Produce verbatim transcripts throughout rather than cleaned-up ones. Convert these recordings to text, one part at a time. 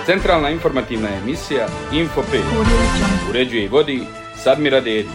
Centralna informativna emisija Info pet. Uređuje i vodi Sadmira Dedić.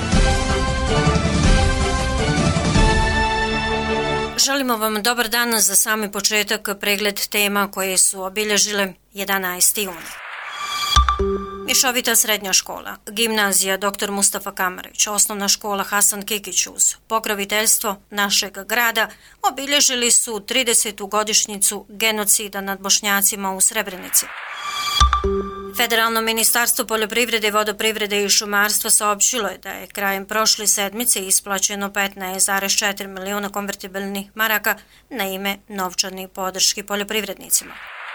Želimo vam dobar dan za sami početak pregled tema koje su obilježile jedanaesti jun. Mješovita srednja škola, gimnazija doktor Mustafa Kamarić, osnovna škola Hasan Kikić uz pokroviteljstvo našeg grada obilježili su tridesetu godišnjicu genocida nad Bošnjacima u Srebrenici. Federalno ministarstvo poljoprivrede, vodoprivrede i šumarstva saopćilo je da je krajem prošle sedmice isplaćeno petnaest zarez četiri milijuna konvertibilnih maraka na ime novčanih podrški poljoprivrednicima.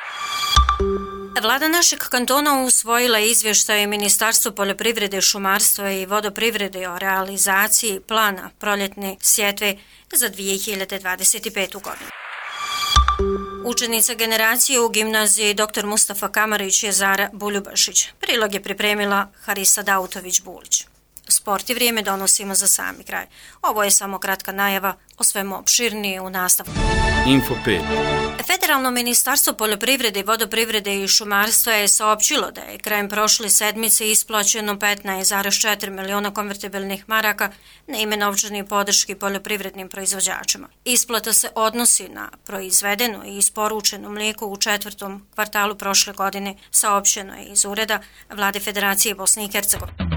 Vlada našeg kantona usvojila izvještaj Ministarstva poljoprivrede, šumarstva i vodoprivrede o realizaciji plana proljetne sjetve za dvije hiljade dvadeset petu. godinu. Učenica generacije u gimnaziji doktor Mustafa Kamarić je Zara Buljubašić. Prilog je pripremila Harisa Dautović-Bulić. Sport i vrijeme donosimo za sami kraj. Ovo je samo kratka najava, o svemu opširnije u nastavku. Info pet. Federalno ministarstvo poljoprivrede, vodoprivrede i šumarstva je saopćilo da je krajem prošle sedmice isplaćeno petnaest zarez četiri milijuna konvertibilnih maraka na ime novčanih podrški poljoprivrednim proizvođačima. Isplata se odnosi na proizvedeno i isporučeno mlijeko u četvrtom kvartalu prošle godine, saopćeno je iz ureda Vlade Federacije Bosne i Hercegovine.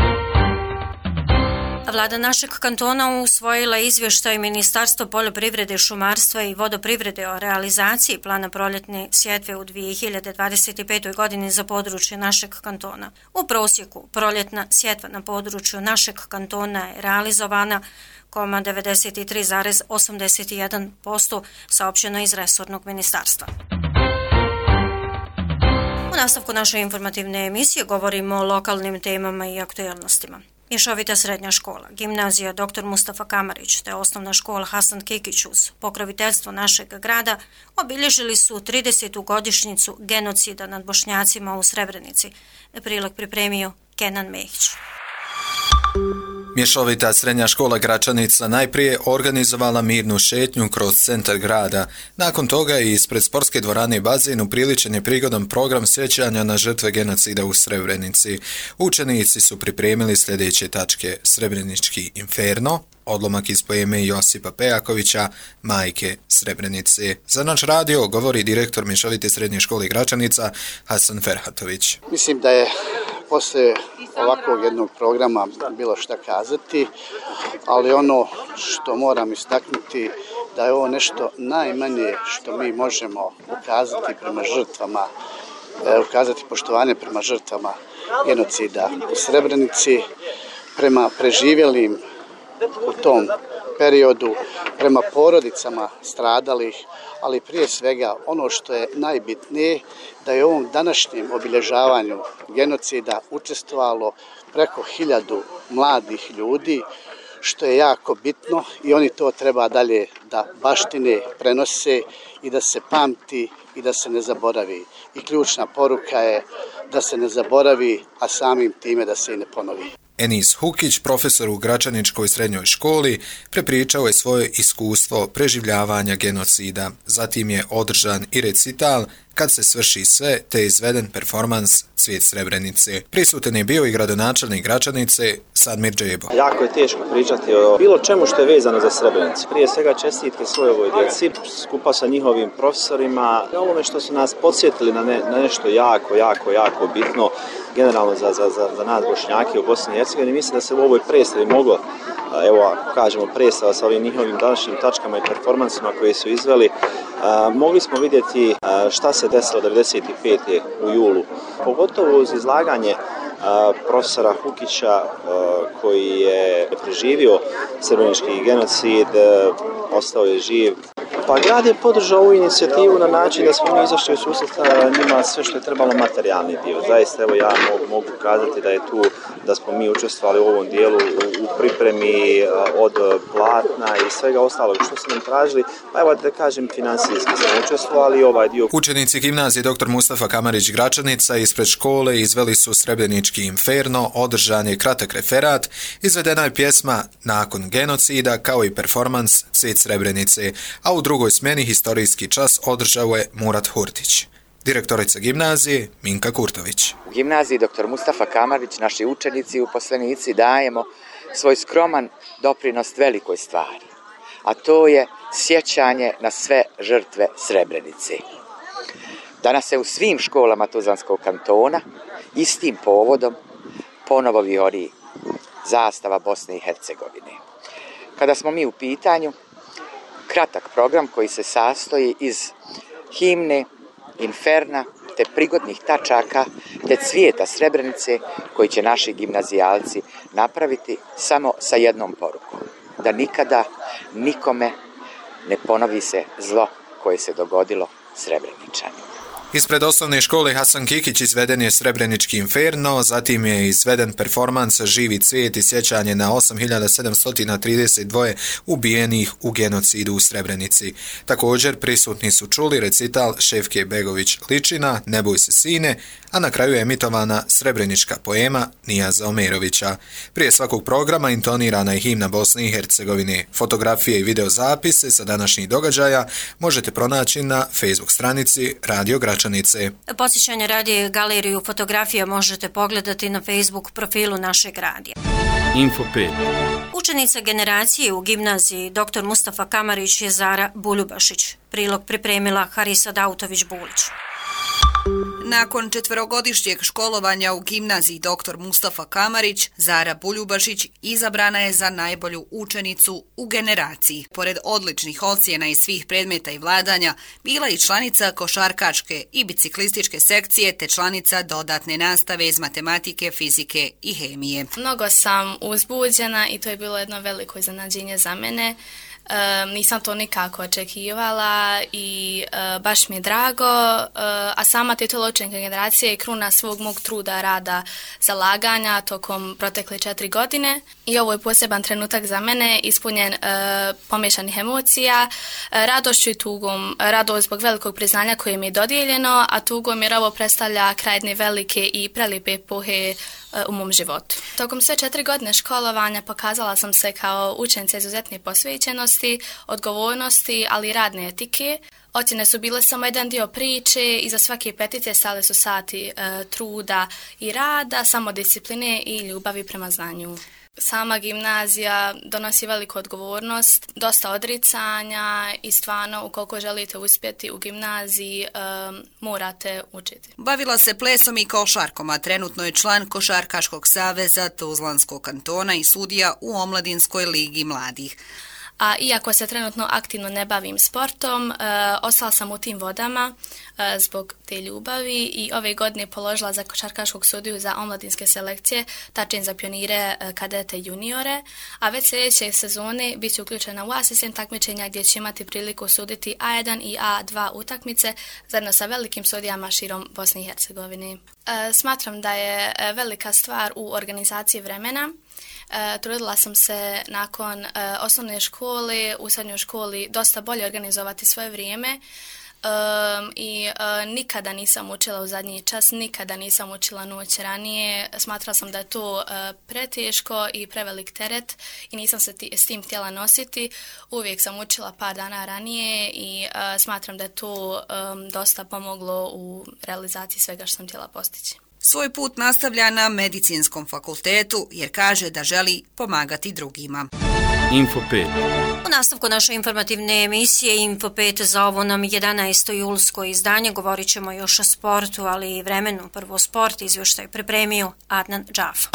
Vlada našeg kantona usvojila izvještaj Ministarstva poljoprivrede, šumarstva i vodoprivrede o realizaciji plana proljetne sjetve u dvije hiljade dvadeset petoj. godini za područje našeg kantona. U prosjeku proljetna sjetva na području našeg kantona je realizovana devedeset tri zarez osamdeset jedan posto, saopćeno iz resornog ministarstva. U nastavku naše informativne emisije govorimo o lokalnim temama i aktualnostima. Mješovita srednja škola, gimnazija doktor Mustafa Kamarić te osnovna škola Hasan Kikić uz pokroviteljstvo našeg grada obilježili su tridesetu godišnjicu genocida nad Bošnjacima u Srebrenici. Prilog pripremio Kenan Mehić. Mješovita srednja škola Gračanica najprije organizovala mirnu šetnju kroz centar grada. Nakon toga je ispred sportske dvorane Bazen upriličen je prigodan program sjećanja na žrtve genocida u Srebrenici. Učenici su pripremili sljedeće tačke: Srebrenički inferno, odlomak iz poeme Josipa Pejakovića, Majke Srebrenice. Za naš radio govori direktor Mješovite srednje škole Gračanica Hasan Ferhatović. Mislim da je poslije ovakvog jednog programa bilo šta kazati, ali ono što moram istaknuti da je ovo nešto najmanje što mi možemo ukazati prema žrtvama, ukazati poštovanje prema žrtvama genocida u Srebrenici, prema preživjelim u tom periodu, prema porodicama stradalih, ali prije svega ono što je najbitnije da je u ovom današnjem obilježavanju genocida učestvovalo preko hiljadu mladih ljudi, što je jako bitno i oni to treba dalje da baštine, prenose i da se pamti i da se ne zaboravi. I ključna poruka je da se ne zaboravi, a samim time da se i ne ponovi. Enis Hukić, profesor u Gračaničkoj srednjoj školi, prepričao je svoje iskustvo preživljavanja genocida. Zatim je održan i recital Kad se svrši sve, te izveden performans Cvijet Srebrenice. Prisutan je bio i gradonačelnik Gračanice Sadmir Džebo. Jako je teško pričati o bilo čemu što je vezano za Srebrenicu. Prije svega čestitke svojoj djeci, skupa sa njihovim profesorima, ovome što su nas podsjetili na, ne, na nešto jako, jako, jako bitno, generalno za, za, za, za nas Bošnjake u Bosni i Hercegovini. Mislim da se u ovoj predstavi moglo, evo ako kažemo predstava sa ovim njihovim današnjim tačkama i performansima koje su izveli, a, mogli smo vidjeti a, šta se desilo devedeset pete. u julu. Pogotovo uz izlaganje a, profesora Hukića a, koji je preživio srebrenički genocid, a, ostao je živ. Pa grad je podržao ovu inicijativu na način da smo mi izašli u susret njima sve što je trebalo materijalni dio. Zaista evo ja mogu, mogu kazati da je tu, da smo mi učestvovali u ovom dijelu u, u pripremi od platna i svega ostalog što su nam tražili. Pa evo da kažem financijski smo učestvovali ovaj dio. Učenici gimnazije doktor Mustafa Kamarić Gračanica ispred škole izveli su Srebrenički inferno, održan je kratak referat, izvedena je pjesma Nakon genocida kao i performans Cvijet Srebrenice, a u drugoj smjeni historijski čas održao je Murat Hurtić. Direktorica gimnazije Minka Kurtović. U gimnaziji doktor Mustafa Kamarić, naši učenici i uposlenici dajemo svoj skroman doprinos velikoj stvari, a to je sjećanje na sve žrtve Srebrenice. Danas se u svim školama Tuzlanskog kantona istim povodom ponovo vijori zastava Bosne i Hercegovine. Kada smo mi u pitanju, kratak program koji se sastoji iz himne, inferna, te prigodnih tačaka, te cvijeta Srebrenice koji će naši gimnazijalci napraviti samo sa jednom porukom. Da nikada nikome ne ponovi se zlo koje se dogodilo Srebreničanima. Ispred osnovne škole Hasan Kikić izveden je Srebrenički inferno, zatim je izveden performans Živi cvijet i sjećanje na osam hiljada sedamsto trideset dva ubijenih u genocidu u Srebrenici. Također prisutni su čuli recital Šefke Begović Ličina, Ne boj se sine, a na kraju je emitovana srebrenička poema Nijaza Omerovića. Prije svakog programa intonirana je himna Bosne i Hercegovine. Fotografije i videozapise sa današnjih događaja možete pronaći na Facebook stranici Radio Gračanice. Podsjećanje radi galeriju fotografija možete pogledati na Facebook profilu našeg radija. Info pet. Učenica generacije u gimnaziji doktor Mustafa Kamarić je Zara Buljubašić. Prilog pripremila Harisa Dautović-Bulić. Nakon četverogodišnjeg školovanja u gimnaziji doktor Mustafa Kamarić, Zara Buljubašić izabrana je za najbolju učenicu u generaciji. Pored odličnih ocjena iz svih predmeta i vladanja, bila i članica košarkaške i biciklističke sekcije te članica dodatne nastave iz matematike, fizike i hemije. Mnogo sam uzbuđena i to je bilo jedno veliko iznenađenje za mene. E, nisam to nikako očekivala i e, baš mi je drago, e, a sama titula učenika generacije je kruna svog mog truda, rada, zalaganja tokom protekle četiri godine i ovo je poseban trenutak za mene, ispunjen e, pomiješanih emocija, e, radošću i tugom, radost zbog velikog priznanja koje mi je dodijeljeno, a tugom jer ovo predstavlja kraj jedne velike i prelijepe epohe u mom životu. Tokom sve četiri godine školovanja pokazala sam se kao učenica izuzetne posvećenosti, odgovornosti, ali i radne etike. Ocjene su bile samo jedan dio priče, iza svake petice stali su sati e, truda i rada, samodiscipline i ljubavi prema znanju. Sama gimnazija donosi veliku odgovornost, dosta odricanja i stvarno ukoliko želite uspjeti u gimnaziji um, morate učiti. Bavila se plesom i košarkom, a trenutno je član Košarkaškog saveza Tuzlanskog kantona i sudija u Omladinskoj ligi mladih. A iako se trenutno aktivno ne bavim sportom, e, ostala sam u tim vodama e, zbog te ljubavi i ove godine položila za košarkaškog sudiju za omladinske selekcije, tačnije za pionire, e, kadete i juniore, a već sljedeće sezone bit će uključena u asistent takmičenja gdje će imati priliku suditi A jedan i A dva utakmice zajedno sa velikim sudijama širom Bosne i Hercegovine. E, smatram da je velika stvar u organizaciji vremena. E, trudila sam se nakon e, osnovne škole, u srednjoj školi dosta bolje organizovati svoje vrijeme e, i e, nikada nisam učila u zadnji čas, nikada nisam učila noć ranije. Smatrala sam da je to e, preteško i prevelik teret i nisam se ti, s tim htjela nositi. Uvijek sam učila par dana ranije i e, smatram da je to e, dosta pomoglo u realizaciji svega što sam htjela postići. Svoj put nastavlja na medicinskom fakultetu jer kaže da želi pomagati drugima. Info pet. U nastavku naše informativne emisije Info pet za ovo nam jedanaesto julsko izdanje govorit ćemo još o sportu, ali i vremenu. Prvo sport izvještaj pripremio Adnan Džafa.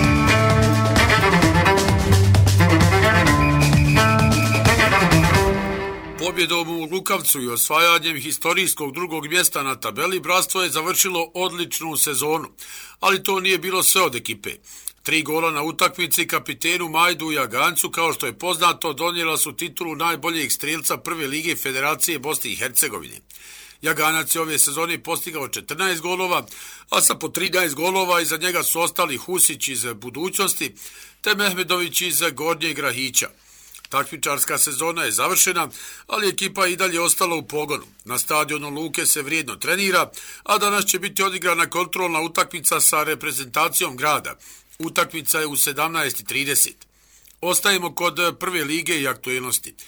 Pobjedom u Lukavcu i osvajanjem historijskog drugog mjesta na tabeli Bratstvo je završilo odličnu sezonu, ali to nije bilo sve od ekipe. Tri gola na utakmici kapitenu Majdu i Jagancu, kao što je poznato, donijela su titulu najboljeg strijelca prve lige Federacije Bosne i Hercegovine. Jaganac je ove sezone postigao četrnaest golova, a sa po trinaest golova iza njega su ostali Husić iz Budućnosti te Mehmedović iz Gornjeg Rahića. Takmičarska sezona je završena, ali ekipa je i dalje ostala u pogonu. Na stadionu Luke se vrijedno trenira, a danas će biti odigrana kontrolna utakmica sa reprezentacijom grada. Utakmica je u sedamnaest i trideset. Ostajemo kod prve lige i aktuelnosti.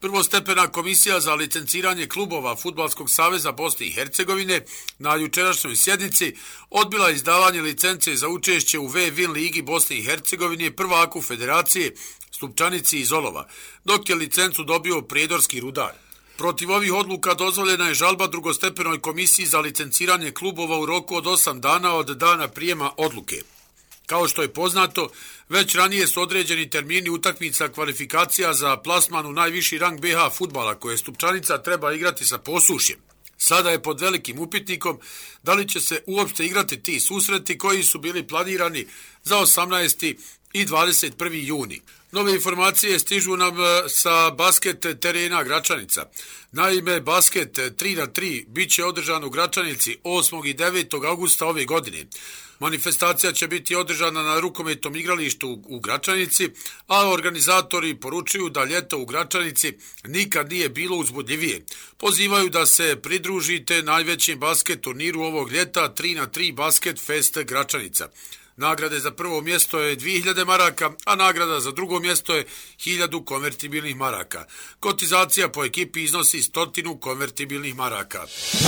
Prvostepena komisija za licenciranje klubova Fudbalskog saveza Bosne i Hercegovine na jučerašnjoj sjednici odbila izdavanje licence za učešće u V-Win ligi Bosne i Hercegovine prvaku federacije Stupčanici iz Olova, dok je licencu dobio Prijedorski Rudar. Protiv ovih odluka dozvoljena je žalba drugostepenoj komisiji za licenciranje klubova u roku od osam dana od dana prijema odluke. Kao što je poznato, već ranije su određeni termini utakmica kvalifikacija za plasman u najviši rang B H fudbala koje Stupčanica treba igrati sa Posušjem. Sada je pod velikim upitnikom da li će se uopšte igrati ti susreti koji su bili planirani za osamnaesti i dvadeset prvi juni. Nove informacije stižu nam sa basket terena Gračanica. Naime, basket tri na tri bit će održan u Gračanici osmog i devetog augusta ove godine. Manifestacija će biti održana na rukometnom igralištu u Gračanici, a organizatori poručuju da ljeto u Gračanici nikad nije bilo uzbudljivije. Pozivaju da se pridružite najvećem basket turniru ovog ljeta tri na tri Basket Fest Gračanica. Nagrade za prvo mjesto je dvije hiljade maraka, a nagrada za drugo mjesto je hiljadu konvertibilnih maraka. Kotizacija po ekipi iznosi stotinu konvertibilnih maraka.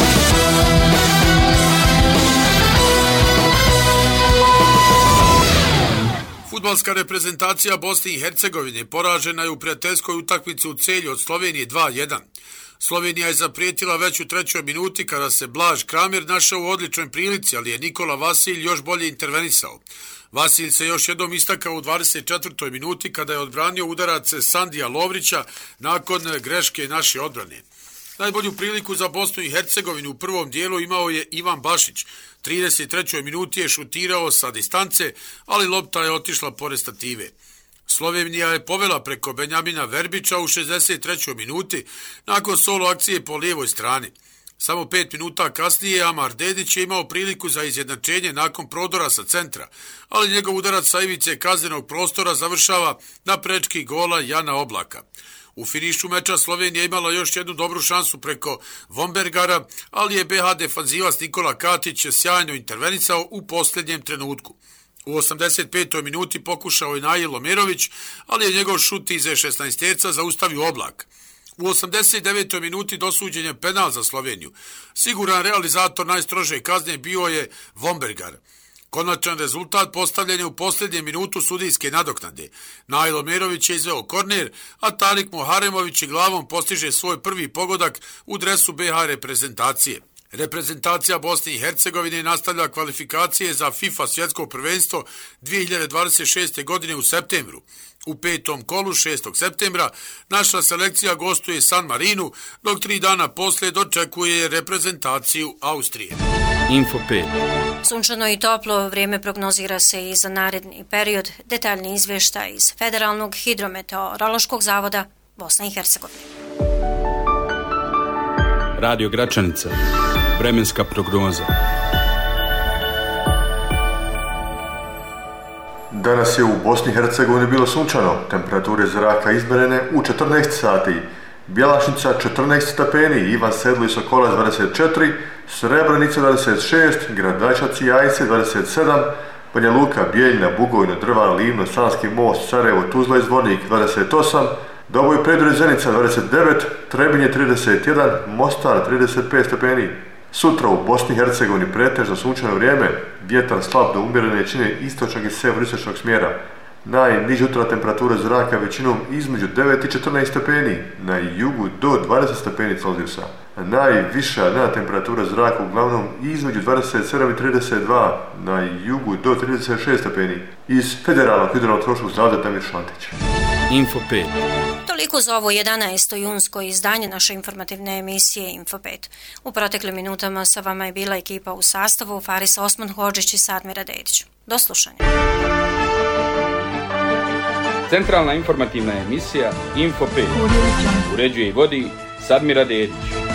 Fudbalska reprezentacija Bosne i Hercegovine poražena je u prijateljskoj utakmici u Celju od Slovenije dva jedan. Slovenija je zaprijetila već u trećoj minuti kada se Blaž Kramer našao u odličnoj prilici, ali je Nikola Vasilj još bolje intervenisao. Vasilj se još jednom istakao u dvadeset četvrtoj minuti kada je odbranio udarac Sandija Lovrića nakon greške naše odbrane. Najbolju priliku za Bosnu i Hercegovinu u prvom dijelu imao je Ivan Bašić. U trideset trećoj minuti je šutirao sa distance, ali lopta je otišla pored stative. Slovenija je povela preko Benjamina Verbića u šezdeset trećoj minuti nakon solo akcije po lijevoj strani. Samo pet minuta kasnije Amar Dedić je imao priliku za izjednačenje nakon prodora sa centra, ali njegov udarac sa ivice kaznenog prostora završava na prečki gola Jana Oblaka. U finišu meča Slovenija imala još jednu dobru šansu preko Vombergara, ali je B H defanzivac Nikola Katić sjajno intervenisao u posljednjem trenutku. U osamdeset petoj minuti pokušao je Nail Omerović, ali je njegov šut iz šesnaesterca zaustavio Oblak. U osamdeset devetoj minuti dosuđen je penal za Sloveniju. Siguran realizator najstrože kazne bio je Vombergar. Konačan rezultat postavljen je u posljednjem minutu sudijske nadoknade. Nail Omerović je izveo korner, a Talik Muharemović glavom postiže svoj prvi pogodak u dresu B H reprezentacije. Reprezentacija Bosne i Hercegovine nastavlja kvalifikacije za FIFA svjetsko prvenstvo dvije hiljade dvadeset šeste. godine u septembru. U petom kolu šestog septembra naša selekcija gostuje San Marinu, dok tri dana poslije dočekuje reprezentaciju Austrije. Info pet. Sunčano i toplo vrijeme prognozira se i za naredni period. Detaljni izvještaj iz Federalnog hidrometeorološkog zavoda Bosne i Hercegovine. Radio Gračanica. Vremenska prognoza. Danas je u Bosni i Hercegovini bilo sunčano. Temperature zraka izmjerene u četrnaest sati. Bjelašnica četrnaest stepeni, Ivan Sedlo i Sokolac dvadeset četiri, Srebrenica dvadeset šest, Gradačac i Ajce dvadeset sedam, Banja Luka, Bijeljina, Bugojno, Drvar, Livno, Sanski most, Sarajevo, Tuzla i Zvornik dvadeset osam, Doboj Predor i Zenica dvadeset devet, Trebinje trideset jedan, Mostar trideset pet stepeni. Sutra u Bosni i Hercegovini pretežno sunčano vrijeme, vjetar slab do umjerene jačine istočnog i severistočnog smjera. Najniža jutarnja temperatura zraka većinom između devet i četrnaest stepeni, na jugu do dvadeset stepeni Celzijusa. Najviša dnevna temperatura zraka uglavnom između dvadeset sedam i trideset dva, na jugu do trideset šest stepeni. Iz Federalnog hidrometeorološkog zavoda Damir Šantić. Info pet. Toliko za ovo jedanaesto junsko izdanje naše informativne emisije Info pet. U proteklim minutama sa vama je bila ekipa u sastavu Faris Osman Hodžić i Sadmira Dedić. Do slušanja. Centralna informativna emisija Info pet. Uređuje i vodi Sadmira Dedić.